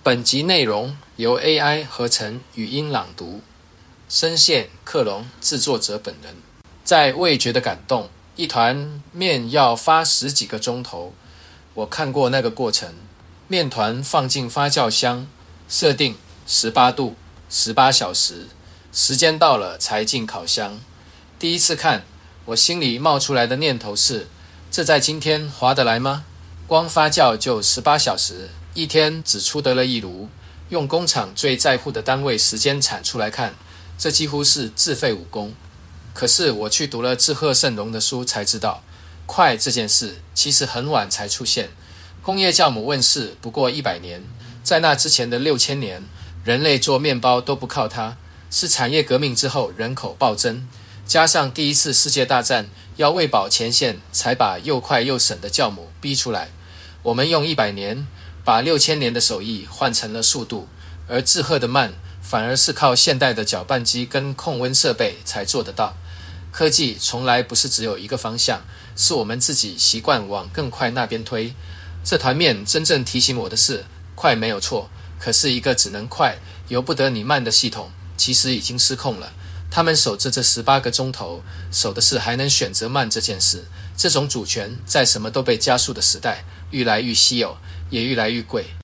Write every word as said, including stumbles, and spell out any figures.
本集内容由 A I 合成语音朗读，声线克隆，制作者本人。在味觉的感动，一团面要发十几个钟头，我看过那个过程。面团放进发酵箱，设定十八度十八小时，时间到了才进烤箱。第一次看，我心里冒出来的念头是，这在今天划得来吗？光发酵就十八小时，一天只出得了一炉，用工厂最在乎的单位时间产出来看，这几乎是自废武功。可是我去读了志贺胜荣的书才知道，快这件事其实很晚才出现。工业酵母问世不过一百年，在那之前的六千年，人类做面包都不靠它，是产业革命之后人口暴增，加上第一次世界大战要喂饱前线，才把又快又省的酵母逼出来。我们用一百年把六千年的手艺换成了速度，而志贺的慢反而是靠现代的搅拌机跟控温设备才做得到。科技从来不是只有一个方向，是我们自己习惯往更快那边推。这团面真正提醒我的是，快没有错，可是一个只能快由不得你慢的系统其实已经失控了。他们守着这十八个钟头，守的是还能选择慢这件事。这种主权在什么都被加速的时代愈来愈稀有，也愈来愈贵。